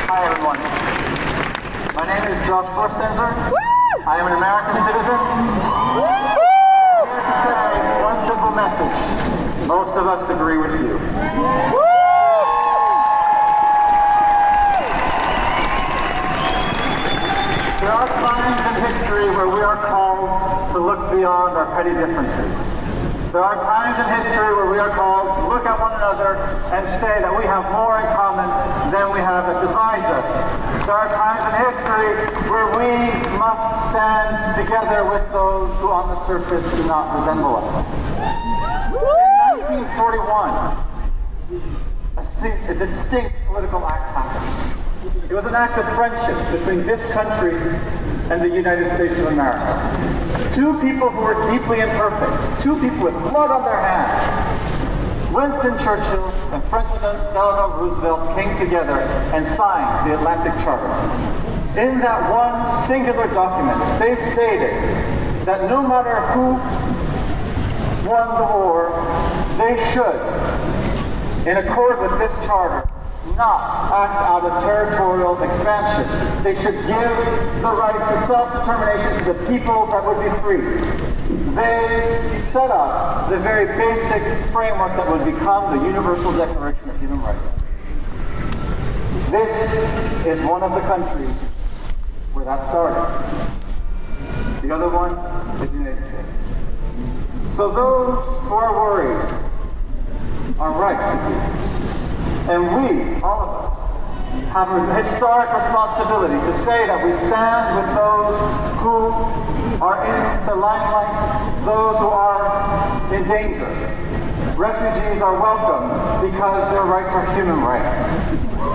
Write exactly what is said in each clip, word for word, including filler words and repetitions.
Hi everyone. My name is Josh Forstenser. I am an American citizen. Here to say one simple message. Most of us agree with you. There are times in history where we are called to look beyond our petty differences. There are times in history where we are called to look at one another and say that we have more in common than we have that divides us. There are times in history where we must stand together with those who on the surface do not resemble us. In nineteen forty-one, a, a distinct political act happened. It was an act of friendship between this country and the United States of America. Two people who were deeply imperfect, two people with blood on their hands. Winston Churchill and President Eleanor Roosevelt came together and signed the Atlantic Charter. In that one singular document, they stated that no matter who won the war, they should, in accord with this charter, not act out of territorial expansion. They should give the right to self-determination to the people that would be free. They set up the very basic framework that would become the Universal Declaration of Human Rights. This is one of the countries where that started. The other one is the United States. So those who are worried are right to be. And we, all of us, have a historic responsibility to say that we stand with those who are in the limelight, those who are in danger. Refugees are welcome because their rights are human rights.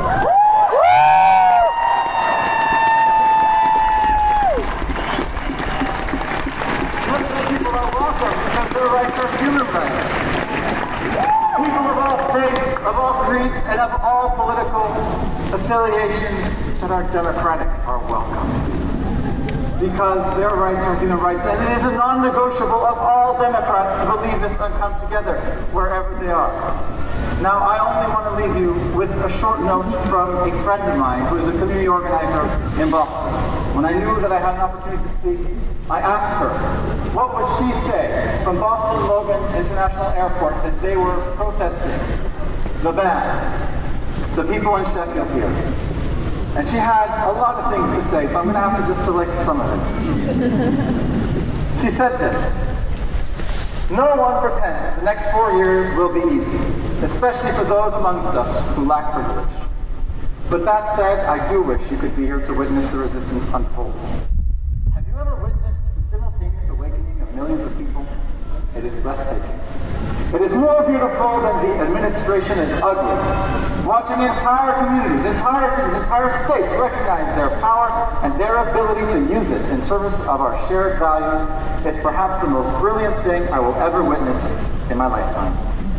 People are welcome because their rights are human rights. People of all faiths, of all creeds, and of all political affiliations that are democratic are welcome. Because their rights are human rights, and it is a non-negotiable of all Democrats to believe this and come together wherever they are. Now, I only want to leave you with a short note from a friend of mine who is a community organizer in Boston. When I knew that I had an opportunity to speak, I asked her, what would she say from Boston Logan International Airport as they were protesting the ban, the people in Sheffield here? And she had a lot of things to say, so I'm going to have to just select some of it. She said this: no one pretends the next four years will be easy, especially for those amongst us who lack privilege. But that said, I do wish you could be here to witness the resistance unfold. Have you ever witnessed the simultaneous awakening of millions of people? It is breathtaking. It is more beautiful than the administration is ugly. Watching entire communities, entire cities, entire states recognize their power and their ability to use it in service of our shared values is perhaps the most brilliant thing I will ever witness in my lifetime.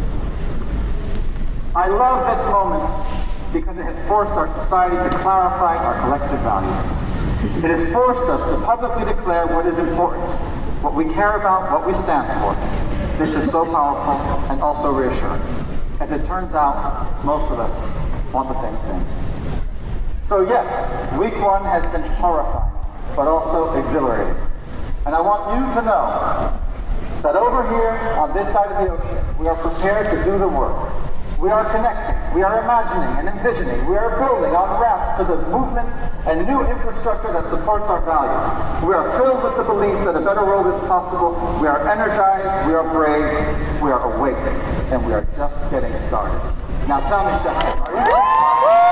I love this moment because it has forced our society to clarify our collective values. It has forced us to publicly declare what is important, what we care about, what we stand for. This is so powerful and also reassuring. As it turns out, most of us want the same thing. So yes, week one has been horrifying, but also exhilarating. And I want you to know that over here on this side of the ocean, we are prepared to do the work. We are connecting, we are imagining and envisioning, we are building on ramps to the movement and new infrastructure that supports our values. We are filled with the belief that a better world is possible. We are energized, we are brave, we are awake, and we are just getting started. Now tell me, Sheffield, are you?